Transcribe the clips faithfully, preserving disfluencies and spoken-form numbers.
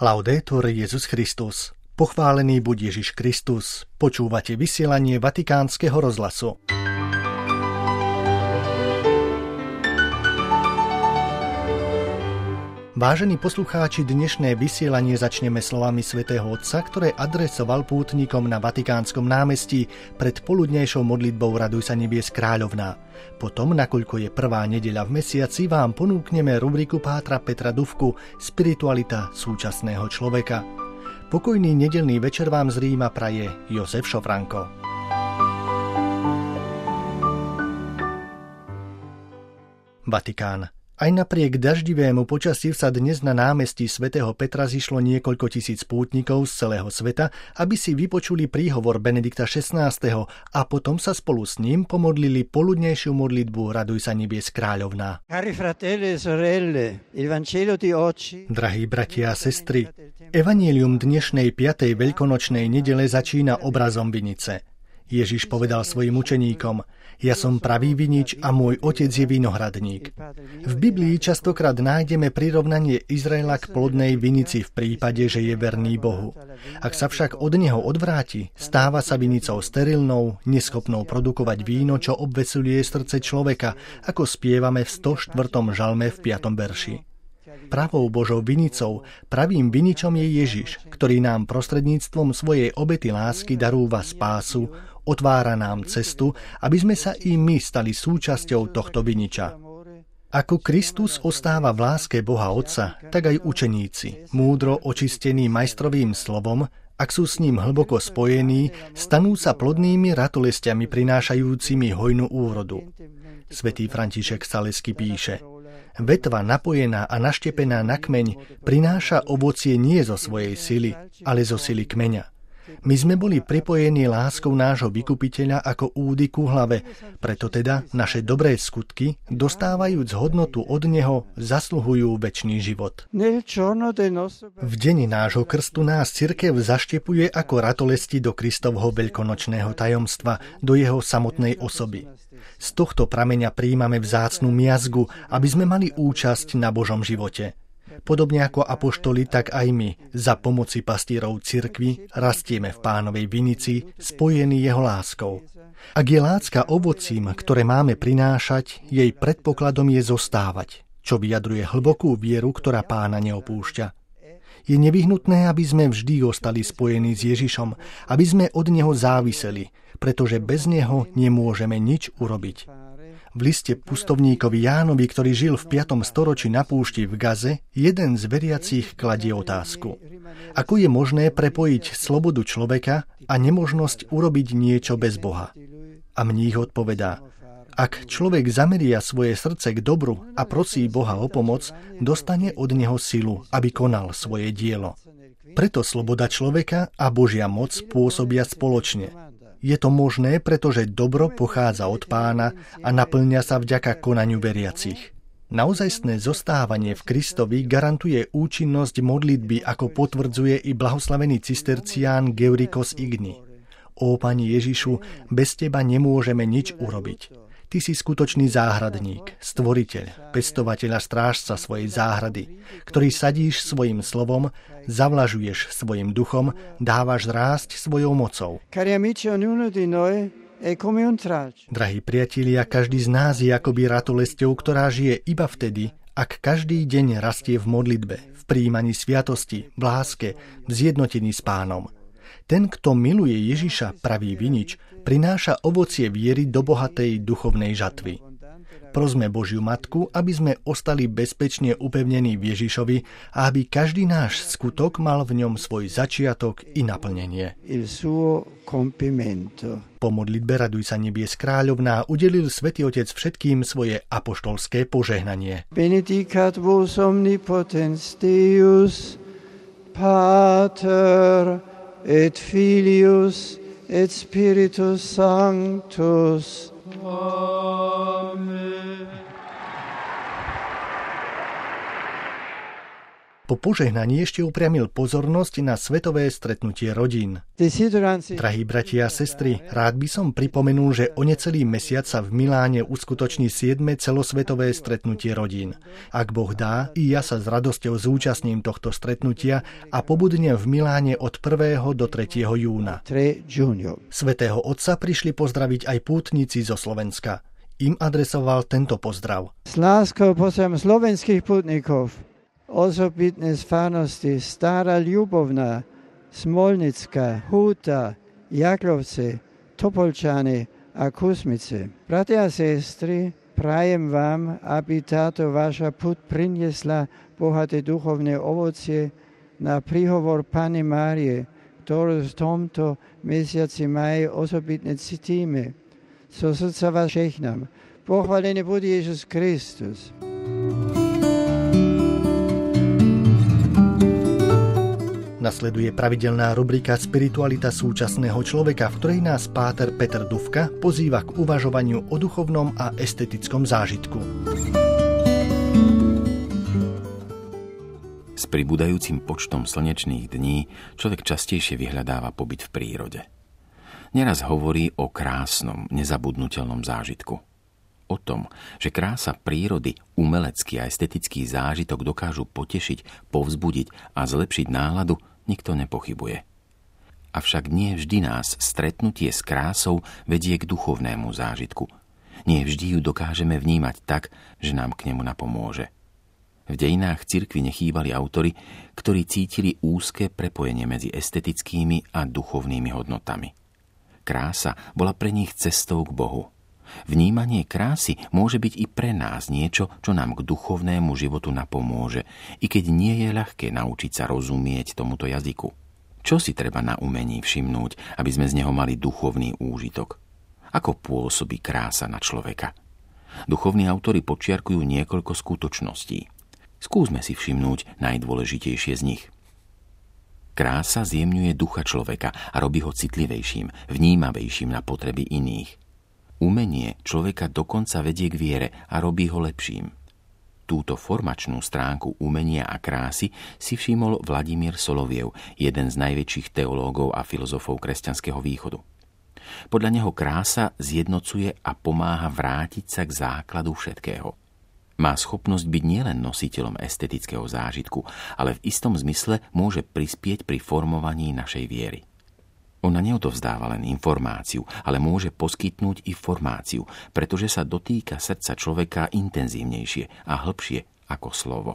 Laudetur Jesus Christus. Pochválený buď Ježiš Kristus. Počúvate vysielanie Vatikánskeho rozhlasu. Vážení poslucháči, dnešné vysielanie začneme slovami svätého Otca, ktoré adresoval pútnikom na Vatikánskom námestí pred poludnejšou modlitbou Raduj sa nebies kráľovná. Potom, nakoľko je prvá nedeľa v mesiaci, vám ponúkneme rubriku pátra Petra Dufku Spiritualita súčasného človeka. Pokojný nedeľný večer vám z Ríma praje Jozef Šofranko. Vatikán. Aj napriek daždivému počasiu sa dnes na námestí svätého Petra zišlo niekoľko tisíc pútnikov z celého sveta, aby si vypočuli príhovor Benedikta šestnásteho a potom sa spolu s ním pomodlili poludnejšiu modlitbu Raduj sa nebies kráľovná. Drahí bratia a sestry, evanjelium dnešnej piatej veľkonočnej nedele začína obrazom vinice. Ježiš povedal svojim učeníkom: Ja som pravý vinič a môj otec je vinohradník. V Biblii častokrát nájdeme prirovnanie Izraela k plodnej vinici v prípade, že je verný Bohu. Ak sa však od neho odvráti, stáva sa vinicou sterilnou, neschopnou produkovať víno, čo obveseluje srdce človeka, ako spievame v stoštvrtom žalme v piatom verši. Pravou Božou vinicou, pravým viničom je Ježiš, ktorý nám prostredníctvom svojej obety lásky darúva spásu, otvára nám cestu, aby sme sa i my stali súčasťou tohto viniča. Ako Kristus ostáva v láske Boha Otca, tak aj učeníci, múdro očistení majstrovým slovom, ak sú s ním hlboko spojení, stanú sa plodnými ratolestiami prinášajúcimi hojnú úrodu. Svätý František Salesky píše: Vetva napojená a naštepená na kmeň prináša ovocie nie zo svojej sily, ale zo sily kmeňa. My sme boli pripojení láskou nášho vykupiteľa ako údy ku hlave, preto teda naše dobré skutky, dostávajúc hodnotu od neho, zasluhujú večný život. V deň nášho krstu nás cirkev zaštepuje ako ratolesti do Kristovho veľkonočného tajomstva, do jeho samotnej osoby. Z tohto prameňa prijímame vzácnu miazgu, aby sme mali účasť na Božom živote. Podobne ako apoštoli, tak aj my, za pomoci pastierov cirkvi, rastieme v Pánovej vinici, spojení jeho láskou. Ak je láska ovocím, ktoré máme prinášať, jej predpokladom je zostávať, čo vyjadruje hlbokú vieru, ktorá Pána neopúšťa. Je nevyhnutné, aby sme vždy ostali spojení s Ježišom, aby sme od neho záviseli, pretože bez neho nemôžeme nič urobiť. V liste pustovníkovi Jánovi, ktorý žil v piatom storočí na púšti v Gaze, jeden z veriacich kladie otázku: Ako je možné prepojiť slobodu človeka a nemožnosť urobiť niečo bez Boha? A mních odpovedá: Ak človek zameria svoje srdce k dobru a prosí Boha o pomoc, dostane od neho silu, aby konal svoje dielo. Preto sloboda človeka a Božia moc pôsobia spoločne. Je to možné, pretože dobro pochádza od Pána a naplňa sa vďaka konaniu veriacich. Naozajstné zostávanie v Kristovi garantuje účinnosť modlitby, ako potvrdzuje i blahoslavený cistercián Georgikos Igni. Ó Pane Ježišu, bez teba nemôžeme nič urobiť. Ty si skutočný záhradník, stvoriteľ, pestovateľ a strážca svojej záhrady, ktorý sadíš svojim slovom, zavlažuješ svojim duchom, dávaš rásť svojou mocou. Drahí priatelia, každý z nás je akoby ratolesťou, ktorá žije iba vtedy, ak každý deň rastie v modlitbe, v prijímaní sviatosti, v láske, v zjednotení s Pánom. Ten, kto miluje Ježiša, pravý vinič, prináša ovocie viery do bohatej duchovnej žatvy. Prosme Božiu Matku, aby sme ostali bezpečne upevnení v Ježišovi a aby každý náš skutok mal v ňom svoj začiatok i naplnenie. Po modlitbe Raduj sa nebies kráľovná udelil Svätý Otec všetkým svoje apoštolské požehnanie. Benedicat vos omnipotens Deus, Pater et Filius et Spiritus Sanctus. Amen. Po požehnaní ešte upriamil pozornosť na svetové stretnutie rodín. Drahí bratia a sestry, rád by som pripomenul, že o necelý mesiac sa v Miláne uskutoční siedme celosvetové stretnutie rodín. Ak Boh dá, i ja sa s radosťou zúčastním tohto stretnutia a pobudnem v Miláne od prvého do tretieho júna. Svätého Otca prišli pozdraviť aj pútnici zo Slovenska. Im adresoval tento pozdrav. S láskou pozdravujem slovenských pútnikov. Osobitné z farnosti Stará Ľubovná, Smolnická, Húta, Jaklovce, Topolčany a Kusmice. Bratia a sestry, prajem vám, aby táto vaša púť priniesla bohaté duchovné ovocie na príhovor Panny Márie, ktorú v tomto mesiaci maj osobitne cítime. So srdca vás žehnám. Pochválený bude Ježiš Kristus. Nasleduje pravidelná rubrika Spiritualita súčasného človeka, v ktorej nás páter Peter Dufka pozýva k uvažovaniu o duchovnom a estetickom zážitku. S pribúdajúcim počtom slnečných dní človek častejšie vyhľadáva pobyt v prírode. Neraz hovorí o krásnom, nezabudnutelnom zážitku. O tom, že krása prírody, umelecký a estetický zážitok dokážu potešiť, povzbudiť a zlepšiť náladu, nikto nepochybuje. Avšak nie vždy nás stretnutie s krásou vedie k duchovnému zážitku. Nie vždy ju dokážeme vnímať tak, že nám k nemu napomôže. V dejinách cirkvi nechýbali autori, ktorí cítili úzke prepojenie medzi estetickými a duchovnými hodnotami. Krása bola pre nich cestou k Bohu. Vnímanie krásy môže byť i pre nás niečo, čo nám k duchovnému životu napomôže, i keď nie je ľahké naučiť sa rozumieť tomuto jazyku. Čo si treba na umení všimnúť, aby sme z neho mali duchovný úžitok? Ako pôsobí krása na človeka? Duchovní autori podčiarkujú niekoľko skutočností. Skúsme si všimnúť najdôležitejšie z nich. Krása zjemňuje ducha človeka a robí ho citlivejším, vnímavejším na potreby iných. Umenie človeka dokonca vedie k viere a robí ho lepším. Túto formačnú stránku umenia a krásy si všimol Vladimír Soloviev, jeden z najväčších teológov a filozofov kresťanského východu. Podľa neho krása zjednocuje a pomáha vrátiť sa k základu všetkého. Má schopnosť byť nielen nositeľom estetického zážitku, ale v istom zmysle môže prispieť pri formovaní našej viery. Ona neodovzdáva len informáciu, ale môže poskytnúť i formáciu, pretože sa dotýka srdca človeka intenzívnejšie a hlbšie ako slovo.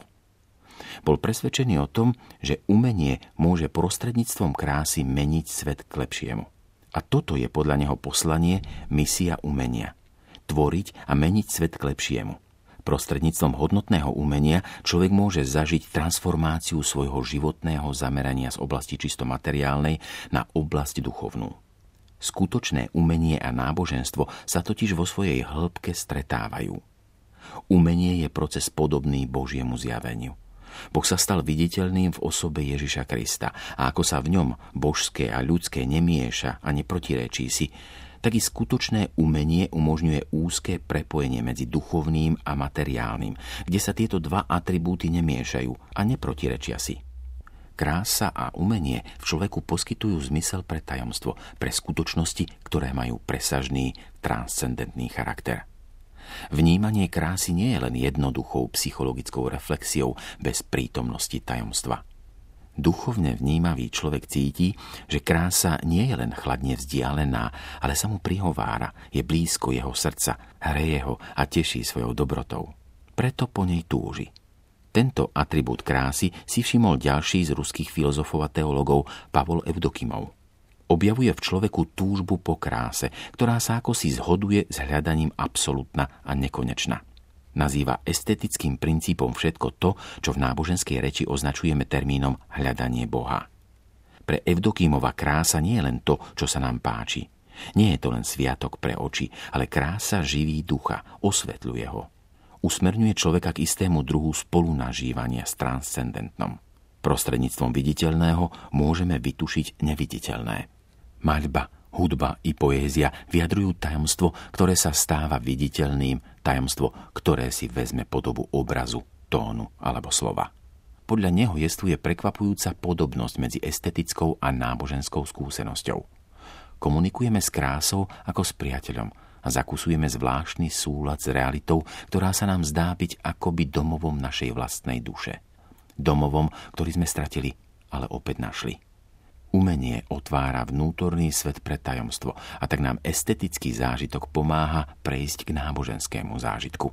Bol presvedčený o tom, že umenie môže prostredníctvom krásy meniť svet k lepšiemu. A toto je podľa neho poslanie, misia umenia. Tvoriť a meniť svet k lepšiemu. Prostredníctvom hodnotného umenia človek môže zažiť transformáciu svojho životného zamerania z oblasti čisto materiálnej na oblasť duchovnú. Skutočné umenie a náboženstvo sa totiž vo svojej hĺbke stretávajú. Umenie je proces podobný Božiemu zjaveniu. Boh sa stal viditeľným v osobe Ježiša Krista a ako sa v ňom božské a ľudské nemieša a neprotirečí si, tak i skutočné umenie umožňuje úzke prepojenie medzi duchovným a materiálnym, kde sa tieto dva atribúty nemiešajú a neprotirečia si. Krása a umenie v človeku poskytujú zmysel pre tajomstvo, pre skutočnosti, ktoré majú presažný, transcendentný charakter. Vnímanie krásy nie je len jednoduchou psychologickou reflexiou bez prítomnosti tajomstva. Duchovne vnímavý človek cíti, že krása nie je len chladne vzdialená, ale sa mu prihovára, je blízko jeho srdca, hreje ho a teší svojou dobrotou. Preto po nej túži. Tento atribút krásy si všimol ďalší z ruských filozofov a teologov Pavol Evdokimov. Objavuje v človeku túžbu po kráse, ktorá sa akosi zhoduje s hľadaním absolútna a nekonečná. Nazýva estetickým princípom všetko to, čo v náboženskej reči označujeme termínom hľadanie Boha. Pre Evdokimova krása nie je len to, čo sa nám páči. Nie je to len sviatok pre oči, ale krása živí ducha, osvetľuje ho. Usmerňuje človeka k istému druhu spolunažívania s transcendentnom. Prostredníctvom viditeľného môžeme vytušiť neviditeľné. Maľba, hudba i poézia vyjadrujú tajomstvo, ktoré sa stáva viditeľným, tajomstvo, ktoré si vezme podobu obrazu, tónu alebo slova. Podľa neho jestvuje prekvapujúca podobnosť medzi estetickou a náboženskou skúsenosťou. Komunikujeme s krásou ako s priateľom a zakusujeme zvláštny súlad s realitou, ktorá sa nám zdá byť akoby domovom našej vlastnej duše. Domovom, ktorý sme stratili, ale opäť našli. Umenie otvára vnútorný svet pre tajomstvo a tak nám estetický zážitok pomáha prejsť k náboženskému zážitku.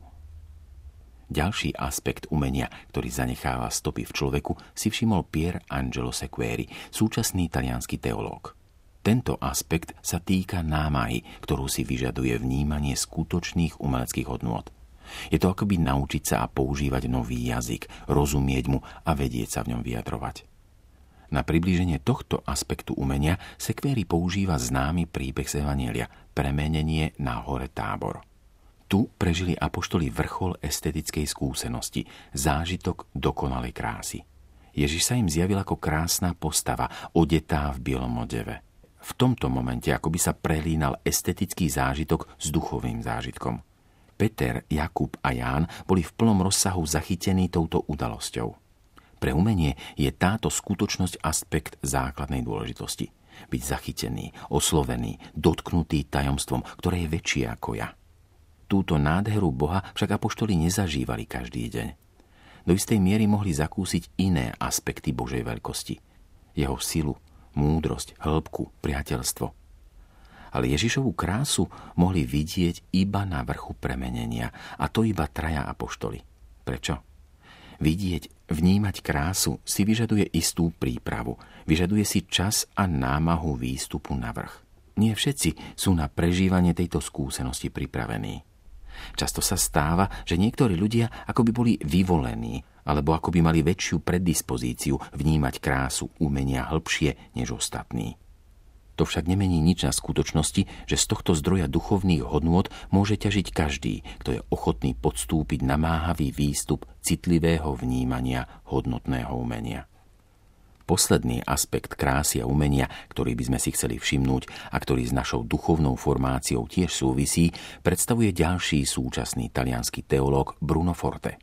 Ďalší aspekt umenia, ktorý zanecháva stopy v človeku, si všimol Pier Angelo Sequeri, súčasný taliansky teológ. Tento aspekt sa týka námahy, ktorú si vyžaduje vnímanie skutočných umeleckých hodnôt. Je to akoby naučiť sa a používať nový jazyk, rozumieť mu a vedieť sa v ňom vyjadrovať. Na priblíženie tohto aspektu umenia Sequeri používa známy príbeh z Evanjelia, premenenie na hore Tábor. Tu prežili apoštoli vrchol estetickej skúsenosti, zážitok dokonalej krásy. Ježiš sa im zjavil ako krásna postava, odetá v bielom odeve. V tomto momente akoby sa prelínal estetický zážitok s duchovým zážitkom. Peter, Jakub a Ján boli v plnom rozsahu zachytení touto udalosťou. Pre umenie je táto skutočnosť aspekt základnej dôležitosti. Byť zachytený, oslovený, dotknutý tajomstvom, ktoré je väčšie ako ja. Túto nádheru Boha však apoštoli nezažívali každý deň. Do istej miery mohli zakúsiť iné aspekty Božej veľkosti. Jeho silu, múdrosť, hĺbku, priateľstvo. Ale Ježišovu krásu mohli vidieť iba na vrchu premenenia, a to iba traja apoštoli. Prečo? Vidieť, vnímať krásu si vyžaduje istú prípravu, vyžaduje si čas a námahu výstupu na vrch. Nie všetci sú na prežívanie tejto skúsenosti pripravení. Často sa stáva, že niektorí ľudia akoby boli vyvolení, alebo akoby mali väčšiu predispozíciu vnímať krásu umenia hĺbšie než ostatní. To však nemení nič na skutočnosti, že z tohto zdroja duchovných hodnôt môže ťažiť každý, kto je ochotný podstúpiť namáhavý výstup citlivého vnímania hodnotného umenia. Posledný aspekt krásy a umenia, ktorý by sme si chceli všimnúť a ktorý s našou duchovnou formáciou tiež súvisí, predstavuje ďalší súčasný taliansky teológ Bruno Forte.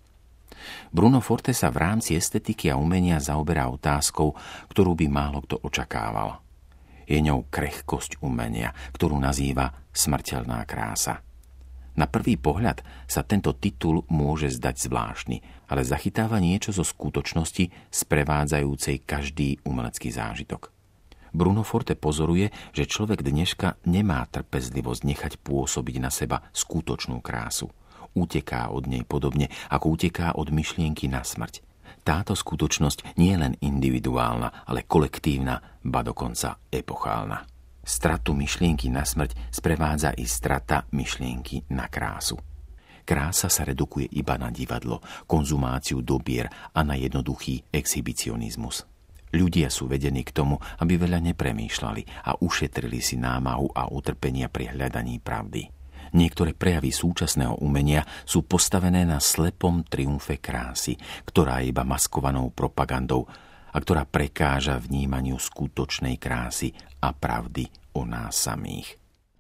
Bruno Forte sa v rámci estetiky a umenia zaoberá otázkou, ktorú by málo kto očakával. Je ňou krehkosť umenia, ktorú nazýva smrteľná krása. Na prvý pohľad sa tento titul môže zdať zvláštny, ale zachytáva niečo zo skutočnosti sprevádzajúcej každý umelecký zážitok. Bruno Forte pozoruje, že človek dneška nemá trpezlivosť nechať pôsobiť na seba skutočnú krásu. Uteká od nej podobne, ako uteká od myšlienky na smrť. Táto skutočnosť nie je len individuálna, ale kolektívna, ba dokonca epochálna. Stratu myšlienky na smrť sprevádza i strata myšlienky na krásu. Krása sa redukuje iba na divadlo, konzumáciu dobier a na jednoduchý exhibicionizmus. Ľudia sú vedení k tomu, aby veľa nepremýšľali a ušetrili si námahu a utrpenia pri hľadaní pravdy. Niektoré prejavy súčasného umenia sú postavené na slepom triumfe krásy, ktorá je iba maskovanou propagandou a ktorá prekáža vnímaniu skutočnej krásy a pravdy o nás samých.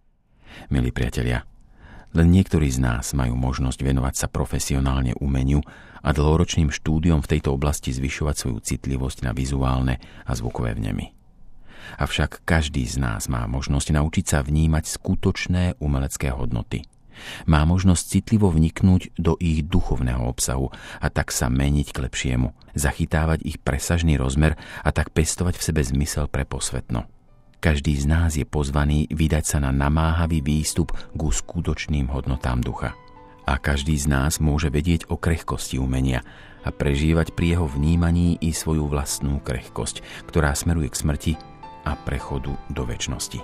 Milí priatelia, len niektorí z nás majú možnosť venovať sa profesionálne umeniu a dlhoročným štúdiom v tejto oblasti zvyšovať svoju citlivosť na vizuálne a zvukové vnemy. Avšak každý z nás má možnosť naučiť sa vnímať skutočné umelecké hodnoty. Má možnosť citlivo vniknúť do ich duchovného obsahu a tak sa meniť k lepšiemu, zachytávať ich presažný rozmer a tak pestovať v sebe zmysel pre posvetno. Každý z nás je pozvaný vydať sa na namáhavý výstup ku skutočným hodnotám ducha. A každý z nás môže vedieť o krehkosti umenia a prežívať pri jeho vnímaní i svoju vlastnú krehkosť, ktorá smeruje k smrti a prechodu do večnosti.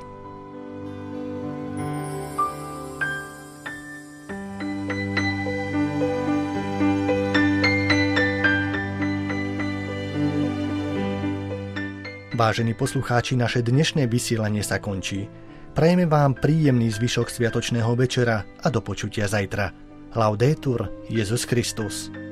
Vážení poslucháči, naše dnešné vysielanie sa končí. Prajeme vám príjemný zvyšok sviatočného večera a do počutia zajtra. Laudetur Jesus Christus.